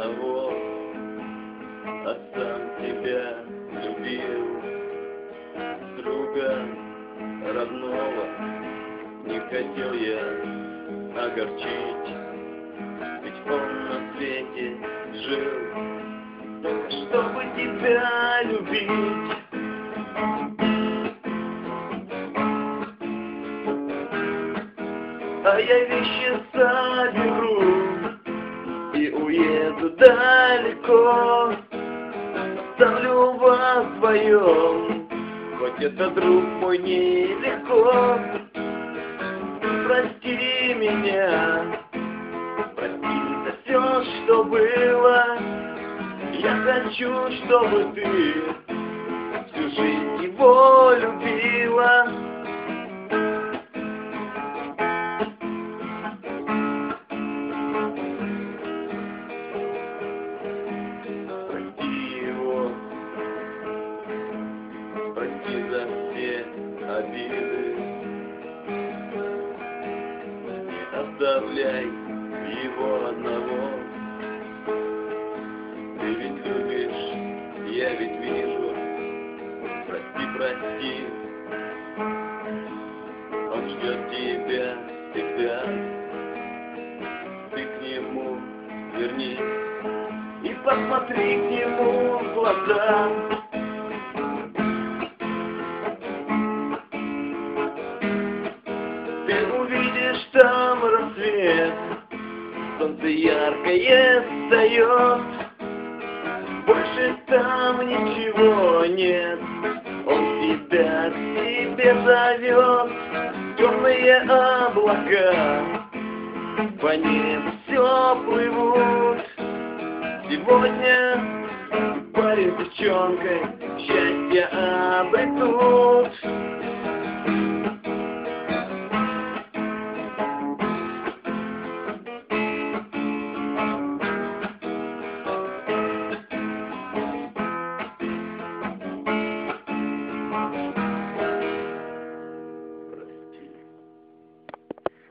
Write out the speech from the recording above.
одного, а сам тебя любил. Друга родного не хотел я огорчить, ведь он на свете жил, только чтобы тебя любить. А я вещи соберу и уеду далеко, оставлю вас вдвоем, хоть это, друг мой, нелегко. Прости меня, прости за все, что было. Я хочу, чтобы ты всю жизнь его любила. Прости его, прости за все обиды. Не оставляй его одного. Ты ведь любишь, я ведь вижу. Прости, прости, он ждет тебя всегда. Ты к нему вернись и посмотри к нему в глаза. Ты увидишь там рассвет, солнце яркое встает, больше там ничего нет. Он тебя к себе зовет. Темные облака по небу все плывут. Сегодня парень с девчонкой счастье обретут.